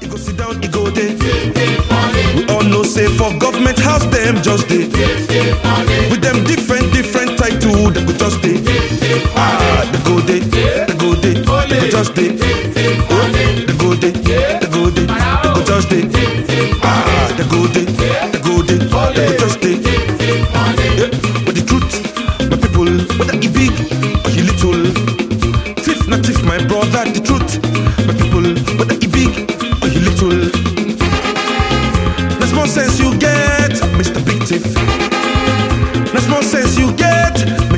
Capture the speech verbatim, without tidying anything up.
You go sit down, you go there. We all know say for government house them just dey. With them different different title they go just dey. Ah, they go dey, they go dey, they go just dey. Oh, they go dey, they go dey, they go just dey. Ah, they go dey, they go dey, they go just dey. Yeah, but the truth, my people, whether he big or he little, thief not thief, my brother. The truth, my people, whether he big or he little. There's more sense you get, Mister Big Thief. There's more sense you get,